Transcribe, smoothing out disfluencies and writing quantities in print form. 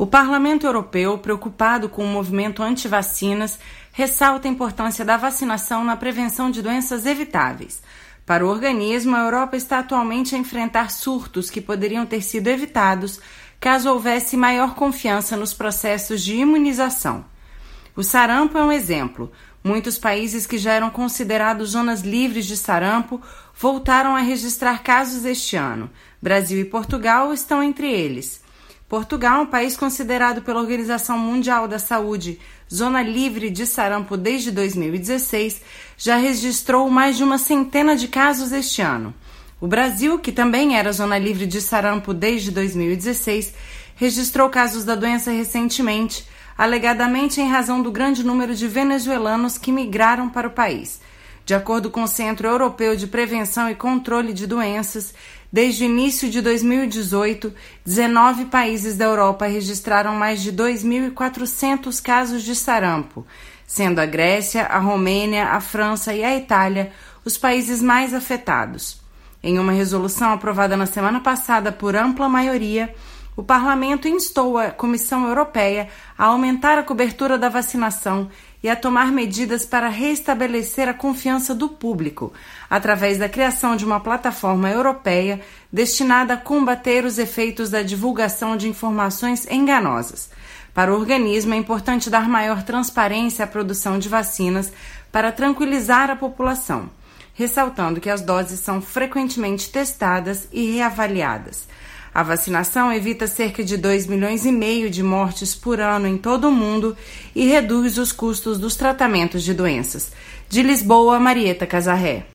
O Parlamento Europeu, preocupado com o movimento anti-vacinas, ressalta a importância da vacinação na prevenção de doenças evitáveis. Para o organismo, a Europa está atualmente a enfrentar surtos que poderiam ter sido evitados caso houvesse maior confiança nos processos de imunização. O sarampo é um exemplo. Muitos países que já eram considerados zonas livres de sarampo voltaram a registrar casos este ano. Brasil e Portugal estão entre eles. Portugal, um país considerado pela Organização Mundial da Saúde zona livre de sarampo desde 2016, já registrou mais de 100 de casos este ano. O Brasil, que também era zona livre de sarampo desde 2016, registrou casos da doença recentemente, alegadamente em razão do grande número de venezuelanos que migraram para o país. De acordo com o Centro Europeu de Prevenção e Controle de Doenças, desde o início de 2018, 19 países da Europa registraram mais de 2.400 casos de sarampo, sendo a Grécia, a Romênia, a França e a Itália os países mais afetados. Em uma resolução aprovada na semana passada por ampla maioria, o Parlamento instou a Comissão Europeia a aumentar a cobertura da vacinação e a tomar medidas para restabelecer a confiança do público, através da criação de uma plataforma europeia destinada a combater os efeitos da divulgação de informações enganosas. Para o organismo, é importante dar maior transparência à produção de vacinas para tranquilizar a população, ressaltando que as doses são frequentemente testadas e reavaliadas. A vacinação evita cerca de 2,5 milhões de mortes por ano em todo o mundo e reduz os custos dos tratamentos de doenças. De Lisboa, Marieta Casarré.